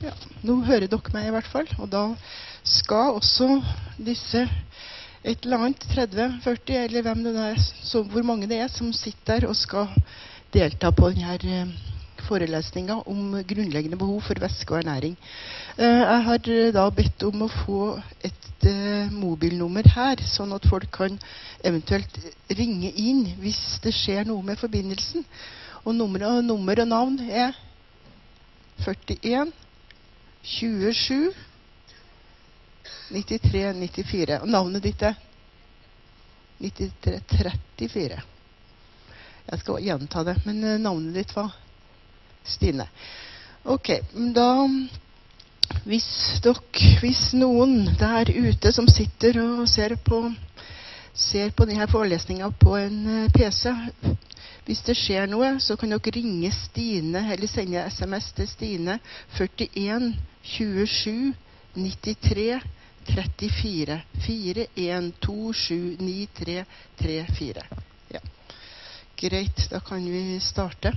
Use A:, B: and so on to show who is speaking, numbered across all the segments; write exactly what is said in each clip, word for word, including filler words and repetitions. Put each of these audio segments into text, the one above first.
A: Ja, nå hører dere meg i hvert fall, og da skal også disse et eller annet tretti førti, eller hvem det er, så hvor mange det er som sitter der og skal delta på denne forelesningen om grunnleggende behov for væske og ernæring. Jeg har da bedt om å få et mobilnummer her, sånn at folk kan eventuelt ringe inn hvis det skjer noe med forbindelsen. Og nummer og, nummer og navn er førtien tjuesju nittitre nittifire. Og navnet ditt er nittitre trettifire. Jeg skal gjenta det, men navnet ditt var Stine. Ok, da hvis, dere, hvis noen der ute som sitter og ser på, ser på denne forelesningen på en P C, hvis det skjer noe, så kan dere ringe Stine, eller sende sms til Stine, førtien tjuesju nittitre trettifire, fire en to sju ni tre tre fire. Ja. Greit, da kan vi starte.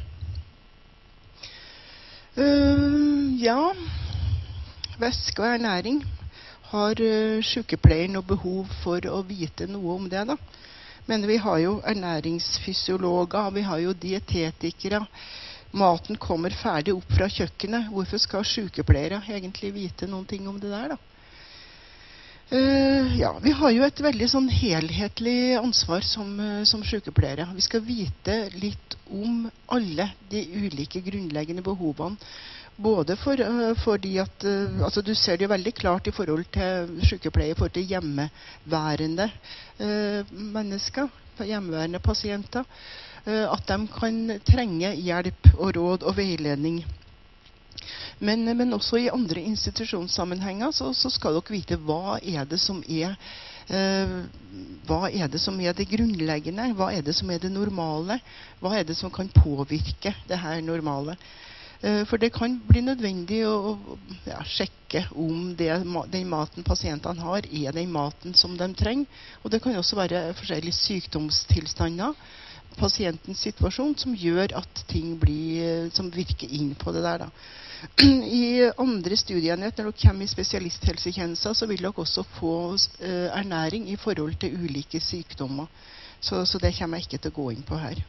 A: Uh, ja, væske og ernæring. Har uh, sykepleier noe behov for å vite noe om det da? Men vi har jo ernæringsfysiologer, vi har jo dietetikere. Maten kommer ferdig opp fra kjøkkenet. Hvorfor skal sykepleiere egentlig vite noen ting om det der da? Uh, ja, vi har jo et veldig sånn helhetlig ansvar som, uh, som sykepleiere. Vi skal vite litt om alle de ulike grunnleggende behovene. Både for, uh, fordi at, uh, altså du ser det jo veldig klart i forhold til sykepleiere, i forhold til hjemmeværende uh, mennesker, hjemmeværende pasienter, uh, at de kan trenge hjelp og råd og veiledning. Men, men også i andre institusjonssammenhenger så, så skal dere vite hva er det som er eh, hva er det som er det grunnleggende, hva er det som er det normale, hva er det som kan påvirke det her normale. Eh, for det kan bli nødvendig å ja, sjekke om det, den maten pasientene har er den maten som de trenger. Og det kan også være forskjellige sykdomstilstander, pasientens situasjon, som gjør at ting blir, som virker inn på det der da. I andre studienhet, når dere kommer i spesialisthelsetjenester, så vil dere også få uh, ernæring i forhold til ulike sykdommer. Så, så det kommer jeg ikke til å gå inn på her.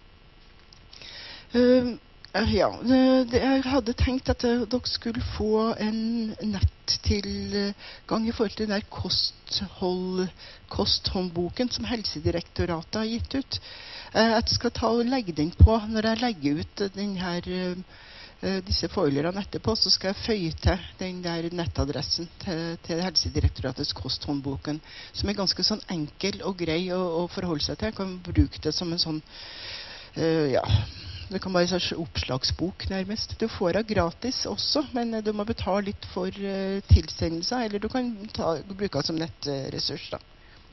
A: Uh, ja, det, jeg hadde tenkt at uh, dere skulle få en nettilgang i forhold til den der kosthold, kosthåndboken som Helsedirektoratet har gitt ut. Uh, jeg skal ta og legge den på når jeg legger ut den her uh, disse foilerne etterpå, så skal jeg føye til den der nettadressen til, til Helsedirektoratets kosthåndboken, som er ganske sånn enkel og grei å, å forholde seg til. Jeg kan bruke det som en sånn, uh, ja, det kan være en slags oppslagsbok nærmest. Du får det gratis også, men du må betale litt for uh, tilsendelser, eller du kan ta, bruke det som nettressurs da.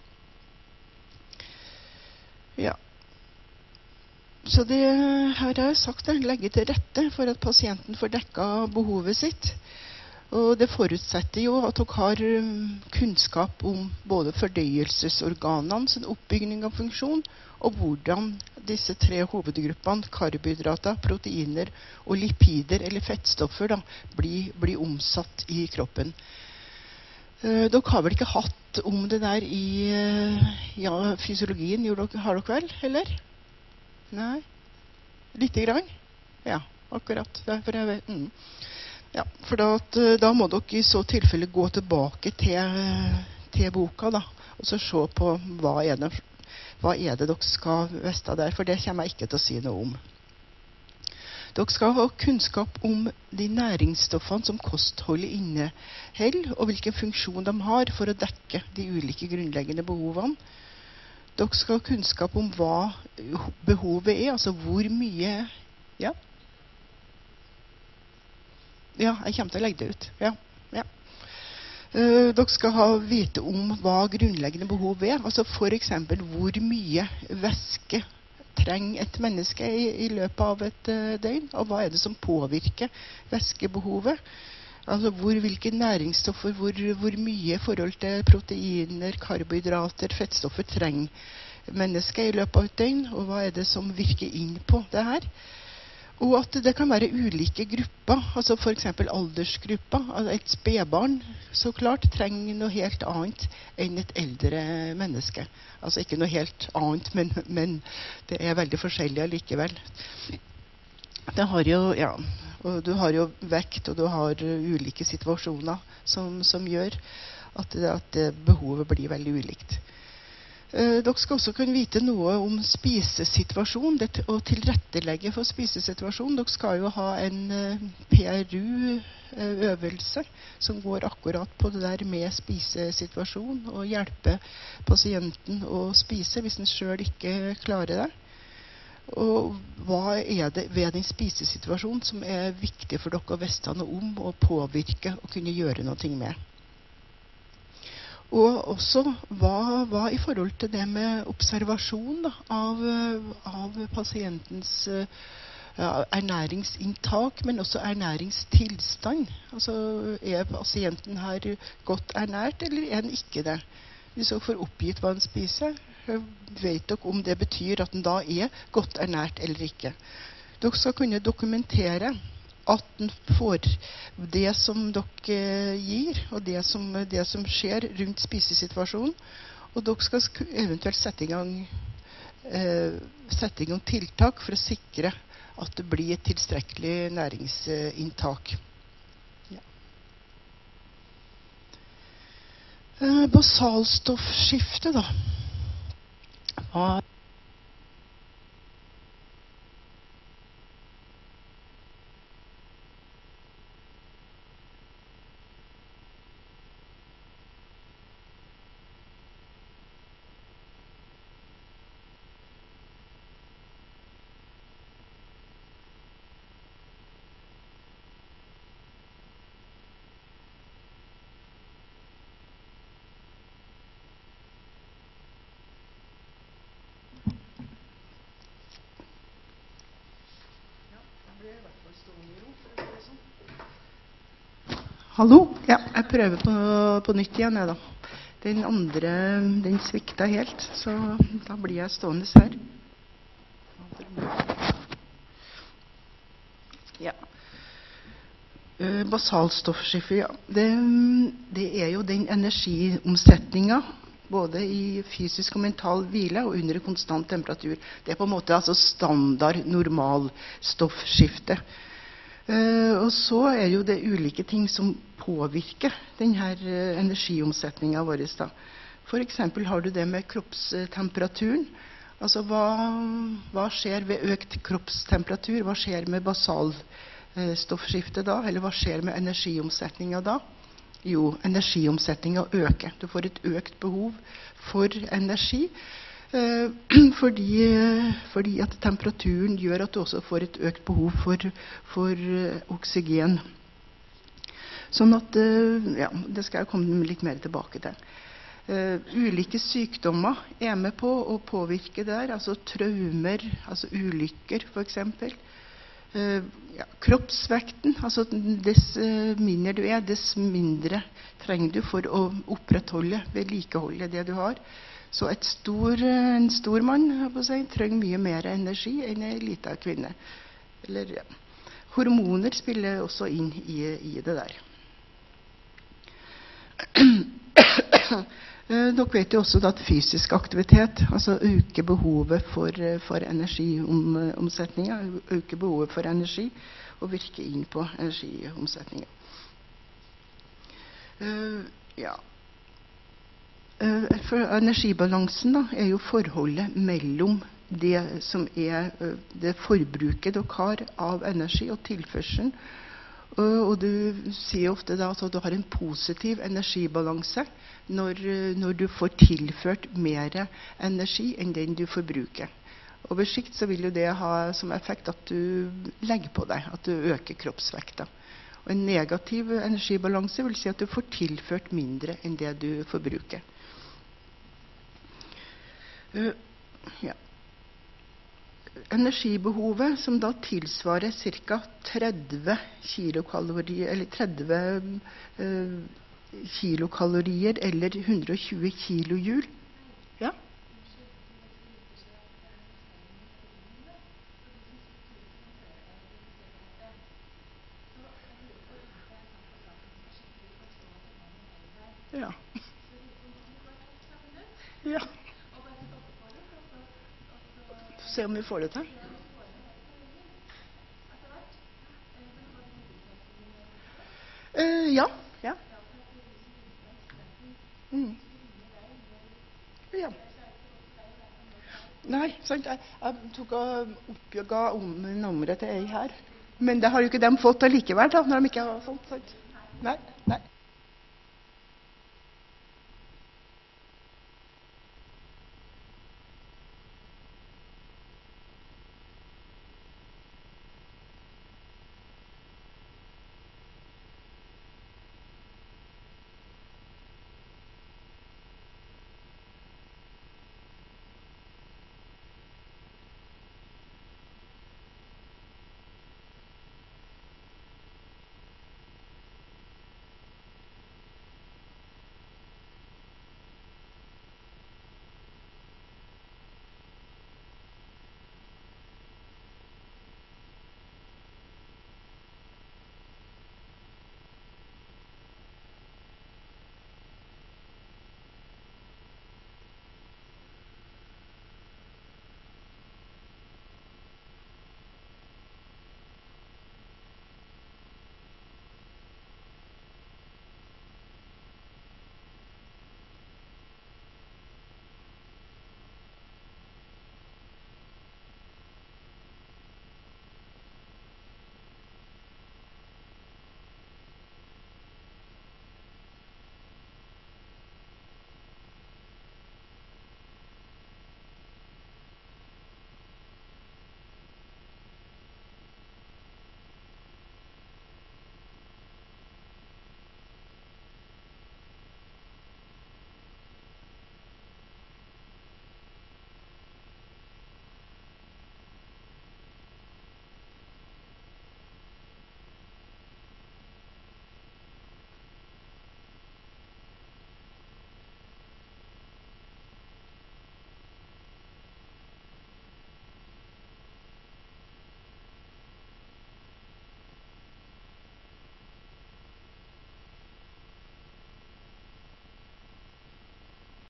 A: Ja. Så det her har jeg sagt, det legger til rette for at pasienten får dekket behovet sitt. Og det forutsetter jo at dere har kunnskap om både fordøyelsesorganene, sin oppbygging av funksjon, og hvordan disse tre hovedgruppene, karbohydrater, proteiner og lipider, eller fettstoffer, da, blir, blir omsatt i kroppen. Uh, dere har vel ikke hatt om det der i uh, ja, fysiologien, har dere vel, eller? Nei, lite grann. Ja, akkurat. Derfor jeg vet. Mm. Ja, for da, at, da må dere i så tilfelle gå tilbake til, til boka da, og så se på hva er, det, hva er det dere skal vite der, for det kommer jeg ikke til å si noe om. Dere skal ha kunnskap om de næringsstoffene som kostholdet inneholder, og hvilken funksjon de har for å dekke de ulike grunnleggende behovene. Dere skal ha kunnskap om hva behovet er, altså hvor mye. Ja, ja jeg kommer til å legge det ut. Ja, ja. Uh, dere skal ha vite om hva grunnleggende behov er, altså for eksempel hvor mye væske trenger et menneske i, i løpet av et uh, døgn, og hva er det som påvirker væskebehovet. Altså hvor, hvilke næringsstoffer, hvor, hvor mye i forhold til proteiner, karbohydrater, fettstoffer trenger mennesket i løpet av et døgn, og hva er det som virker inn på det her. Og at det kan være ulike grupper, altså for eksempel aldersgrupper. Altså et spedbarn så klart trenger noe helt annet enn et eldre menneske. Altså ikke noe helt annet, men, men det er veldig forskjellig allikevel. Det har jo, ja, og du har jo vekt, og du har ulike situasjoner som, som gjør at, at behovet blir veldig ulikt. Uh, dere skal også kunne vite noe om spisesituasjon det, og tilrettelegge for spisesituasjon. Dere skal jo ha en uh, P R U-øvelse uh, som går akkurat på det der med spisesituasjon og hjelpe pasienten å spise hvis den selv ikke klarer det. Og hva er det ved den spisesituasjonen som er viktig for dere å vite noe om og påvirke og kunne gjøre noe med? Og også hva, hva i forhold til det med observasjon da, av, av pasientens uh, ernæringsinntak, men også ernæringstilstand. Altså, er pasienten her godt ernært, eller er den ikke det? Hvis dere får oppgitt hva den spiser, vet dere om det betyr at den da er godt ernært eller ikke. Dere skal kunne dokumentere at den får det som dere gir, og det som, det som skjer rundt spisesituasjonen. Og dere skal eventuelt sette i gang, eh, sette i gang tiltak for å sikre at det blir et tilstrekkelig næringsinntak. Ja. Eh, basalstoffskifte, da. Hva Hallo? Ja, jeg prøver på, på nytt igjen, jeg da. Den andre, den svikta helt, så da blir jeg stående her. Ja. Uh, basalstoffskifte, ja. Det, det er jo den energiomsetninga, både i fysisk og mental hvile og under konstant temperatur. Det er på en måte altså standard normal stoffskifte. Uh, og så er jo det ulike ting som påvirker denne uh, energiomsetningen vår. Da. For eksempel har du det med kroppstemperaturen. Altså hva, hva skjer ved økt kroppstemperatur? Hva skjer med basalstoffskiftet da? Eller hva skjer med energiomsetningen da? Jo, energiomsetningen øker. Du får et økt behov for energi. Uh, fordi, uh, fordi at temperaturen gjør at du også får et økt behov for, for uh, oksygen. Sånn at, uh, ja, det skal jeg komme litt mer tilbake til. Uh, ulike sykdommer er med på å påvirke der, altså traumer, altså ulykker for eksempel. Uh, ja, kroppsvekten, altså dess uh, mindre du er, dess mindre trenger du for å opprettholde, vedlikeholde det du har. Så et stor, en stor mann si, trenger mye mer energi enn en liten kvinne. Eller, ja. Hormoner spiller også inn i, i det der. Dere vet jo også at fysisk aktivitet altså øker behovet for, for energiomsetninga, øker behovet for energi og virker inn på energiomsetninga. Uh, ja. For energibalansen da, er jo forholdet mellom det som er det forbruket dere har av energi og tilførselen. Og du sier ofte da at du har en positiv energibalanse når, når du får tilført mer energi enn den du forbruker. Over sikt så vil jo det ha som effekt at du legger på deg, at du øker kroppsvekta. Og en negativ energibalanse vil si at du får tilført mindre enn det du forbruker. Uh, ja. Energibehovet som da tilsvarer ca. tretti kilokalorier eller tretti uh, kilokalorier eller hundre og tjue kilojoule. Ja. Ja. Se om vi får det til. Uh, ja. Ja. Mm. Ja. Nei, sant. Jeg, jeg tok og oppga om nummeret til ei her. Men det har jo ikke de fått allikevel, da, når de ikke har sånt. Sant? Nei.